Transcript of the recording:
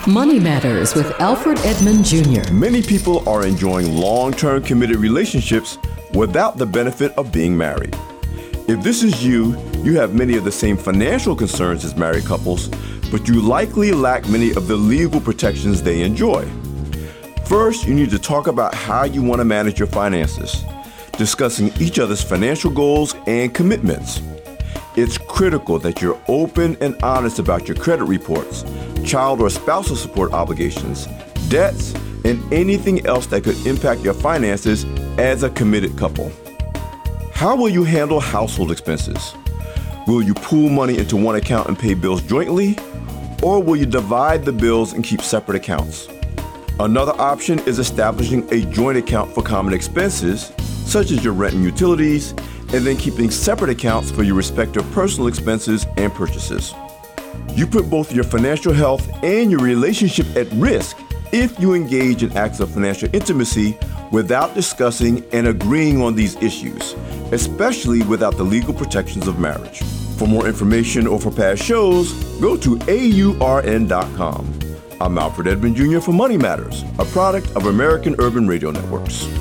Money Matters with Alfred Edmond Jr. Many people are enjoying long-term committed relationships without the benefit of being married. If this is you, you have many of the same financial concerns as married couples, but you likely lack many of the legal protections they enjoy. First, you need to talk about how you want to manage your finances, discussing each other's financial goals and commitments. It's critical that you're open and honest about your credit reports, child or spousal support obligations, debts, and anything else that could impact your finances as a committed couple. How will you handle household expenses? Will you pool money into one account and pay bills jointly? Or will you divide the bills and keep separate accounts? Another option is establishing a joint account for common expenses, such as your rent and utilities, and then keeping separate accounts for your respective personal expenses and purchases. You put both your financial health and your relationship at risk if you engage in acts of financial intimacy without discussing and agreeing on these issues, especially without the legal protections of marriage. For more information or for past shows, go to AURN.com. I'm Alfred Edmond Jr. for Money Matters, a product of American Urban Radio Networks.